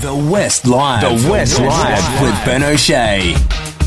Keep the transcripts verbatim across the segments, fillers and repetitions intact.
The West Live. The West Live with Ben O'Shea.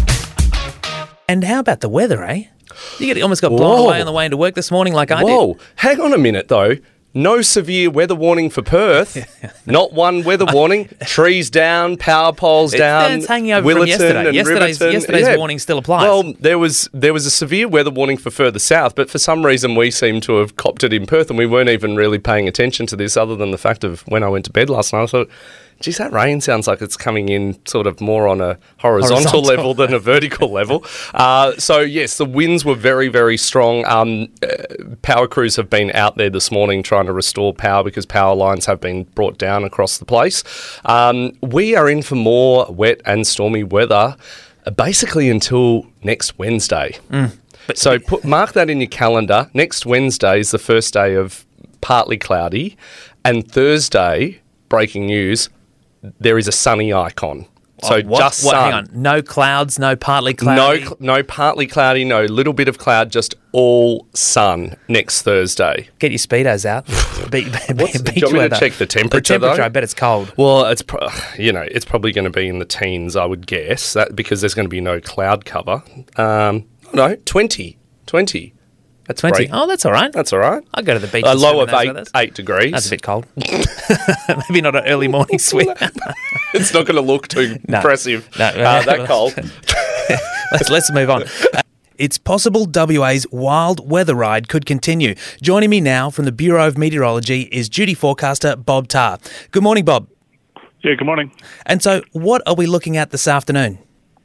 And how about the weather, eh? You get, almost got blown Whoa. away on the way into work this morning like I Whoa, did. hang on a minute though. No severe weather warning for Perth. Not one weather warning. Trees down, power poles It's, down. it's hanging over Willetton from yesterday. and Yesterday's, Riverton. yesterday's Yeah. warning still applies. Well, there was there was a severe weather warning for further south, but for some reason we seem to have copped it in Perth, and we weren't even really paying attention to this, other than the fact of when I went to bed last night, I thought, geez, that rain sounds like it's coming in sort of more on a horizontal, Horizontal. level than a vertical level. Uh, so, yes, the winds were very, very strong. Um, uh, power crews have been out there this morning trying to restore power because power lines have been brought down across the place. Um, we are in for more wet and stormy weather uh, basically until next Wednesday. Mm. So put, mark that in your calendar. Next Wednesday is the first day of partly cloudy, and Thursday, breaking news, there is a sunny icon. So Oh, what? just what, sun. Hang on. No clouds, no partly No, cloudy. cl- no partly cloudy, no little bit of cloud, just all sun next Thursday. Get your Speedos out. Be- be- What's- beach do you want me to weather. check the temperature, The temperature, though? I bet it's cold. Well, it's pro- you know it's probably going to be in the teens, I would guess, that because there's going to be no cloud cover. Um, no, twenty, twenty. That's twenty. great. Oh, that's all right. That's all right. I'll go to the beach. A and low swim in of those eight, weathers. eight degrees. That's a bit cold. Maybe not an early morning swim. It's not going to look too No. impressive. No. Uh, that cold. let's, let's move on. Uh, It's possible W A's wild weather ride could continue. Joining me now from the Bureau of Meteorology is duty forecaster Bob Tarr. Good morning, Bob. Yeah, good morning. And so what are we looking at this afternoon?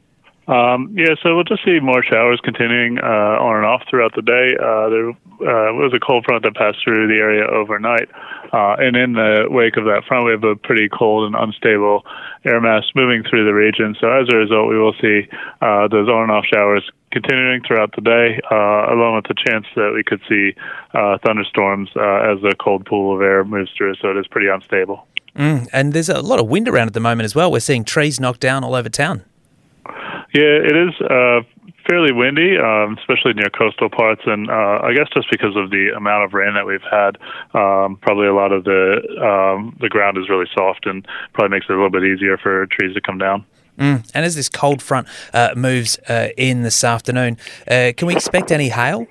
Um, yeah, so we'll just see more showers continuing uh, on and off throughout the day. Uh, there uh, was a cold front that passed through the area overnight, uh, and in the wake of that front, we have a pretty cold and unstable air mass moving through the region. So as a result, we will see uh, those on and off showers continuing throughout the day, uh, along with the chance that we could see uh, thunderstorms uh, as the cold pool of air moves through. So it is pretty unstable. Mm, and there's a lot of wind around at the moment as well. We're seeing trees knocked down all over town. Yeah, it is uh, fairly windy, um, especially near coastal parts, and uh, I guess just because of the amount of rain that we've had, um, probably a lot of the um, the ground is really soft and probably makes it a little bit easier for trees to come down. Mm. And as this cold front uh, moves uh, in this afternoon, uh, can we expect any hail?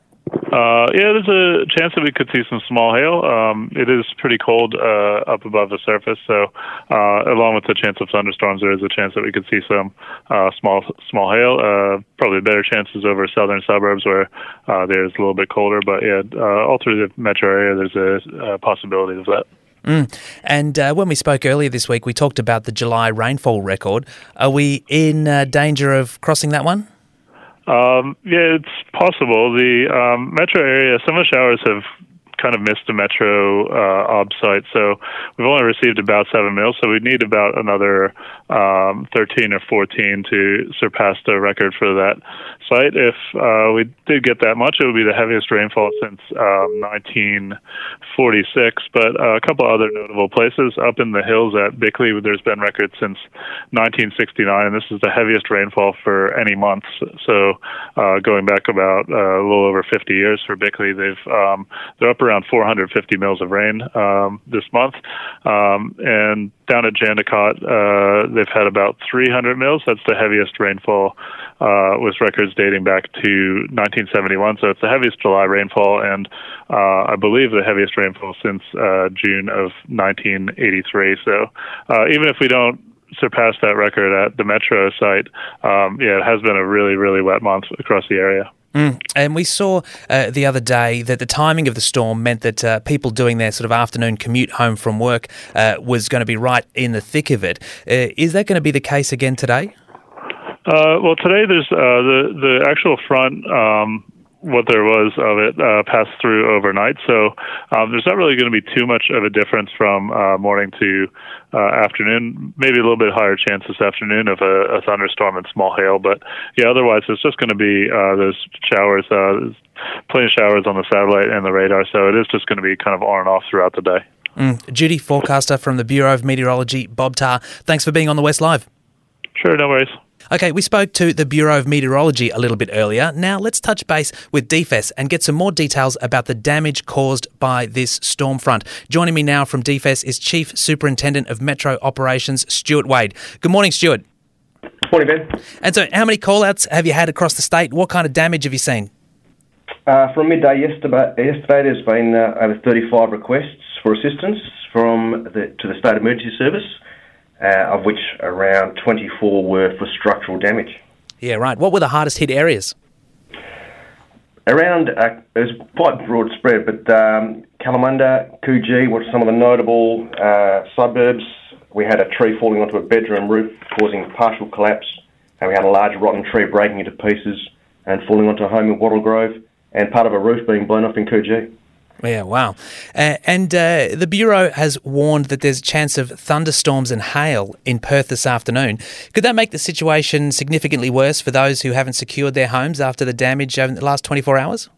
Uh, yeah, there's a chance that we could see some small hail. Um, it is pretty cold uh, up above the surface, so uh, along with the chance of thunderstorms, there is a chance that we could see some uh, small small hail. Uh, probably better chances over southern suburbs where uh, there's a little bit colder, but yeah, uh, all through the metro area, there's a, a possibility of that. Mm. And uh, when we spoke earlier this week, we talked about the July rainfall record. Are we in uh, danger of crossing that one? Um, yeah, it's possible. The um, metro area, some of the showers have kind of missed the metro uh, ob site, so we've only received about seven mils, so we need about another um, thirteen or fourteen to surpass the record for that site. If uh, we did get that much, it would be the heaviest rainfall since um, nineteen forty-six, but uh, a couple other notable places. Up in the hills at Bickley, there's been records since nineteen sixty-nine, and this is the heaviest rainfall for any month. So uh, going back about uh, a little over fifty years for Bickley, they've um, they're up around four hundred fifty mils of rain um, this month. Um, and down at Jandakot, uh, they've had about three hundred mils. That's the heaviest rainfall uh, with records dating back to nineteen seventy-one. So it's the heaviest July rainfall, and uh, I believe the heaviest rainfall since uh, June of nineteen eighty-three. So uh, even if we don't surpass that record at the metro site, um, yeah, it has been a really, really wet month across the area. Mm. And we saw uh, the other day that the timing of the storm meant that uh, people doing their sort of afternoon commute home from work uh, was going to be right in the thick of it. Uh, is that going to be the case again today? Uh, well, today there's uh, the the actual front. Um, what there was of it uh, passed through overnight, so um, there's not really going to be too much of a difference from uh, morning to uh, afternoon. Maybe a little bit higher chance this afternoon of a, a thunderstorm and small hail, but yeah, otherwise it's just going to be uh, those showers, uh, plenty of showers on the satellite and the radar, so it is just going to be kind of on and off throughout the day. Mm. Duty forecaster from the Bureau of Meteorology, Bob Tarr, thanks for being on the West Live. Sure, no worries. Okay, we spoke to the Bureau of Meteorology a little bit earlier. Now let's touch base with D F E S and get some more details about the damage caused by this storm front. Joining me now from D F E S is Chief Superintendent of Metro Operations, Stuart Wade. Good morning, Stuart. Morning, Ben. And so how many call-outs have you had across the state? What kind of damage have you seen? Uh, from midday yesterday, yesterday there's been uh, over thirty-five requests for assistance from the, to the State Emergency Service, uh, of which around twenty-four were for structural damage. Yeah, right. What were the hardest hit areas? Around, uh, it was quite broad spread, but um, Kalamunda, Coogee were some of the notable uh, suburbs. We had a tree falling onto a bedroom roof, causing partial collapse, and we had a large rotten tree breaking into pieces and falling onto a home in Wattle Grove, and part of a roof being blown off in Coogee. Yeah, wow. Uh, and uh, the Bureau has warned that there's a chance of thunderstorms and hail in Perth this afternoon. Could that make the situation significantly worse for those who haven't secured their homes after the damage over the last twenty-four hours?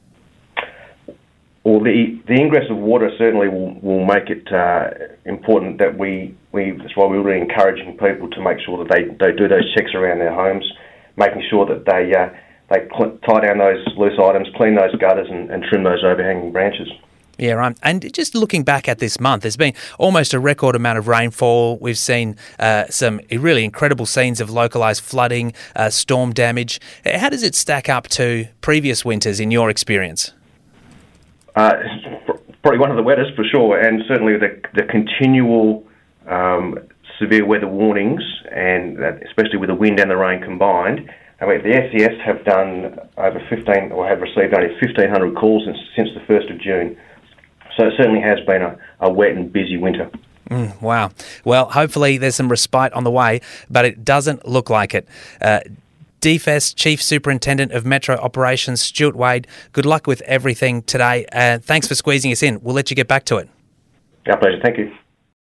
Well, the, the ingress of water certainly will, will make it uh, important that we, we, that's why we're really encouraging people to make sure that they, they do those checks around their homes, making sure that they uh, they cl- tie down those loose items, clean those gutters and, and trim those overhanging branches. Yeah, right. And just looking back at this month, there's been almost a record amount of rainfall. We've seen uh, some really incredible scenes of localised flooding, uh, storm damage. How does it stack up to previous winters in your experience? Uh, probably one of the wettest for sure, and certainly the, the continual um, severe weather warnings, and that, especially with the wind and the rain combined. I mean, the S E S have done over fifteen, or have received only fifteen hundred calls since, since the first of June. So it certainly has been a, a wet and busy winter. Mm, wow. Well, hopefully there's some respite on the way, but it doesn't look like it. Uh, D F E S Chief Superintendent of Metro Operations, Stuart Wade, good luck with everything today. Uh, thanks for squeezing us in. We'll let you get back to it. Our pleasure. Thank you.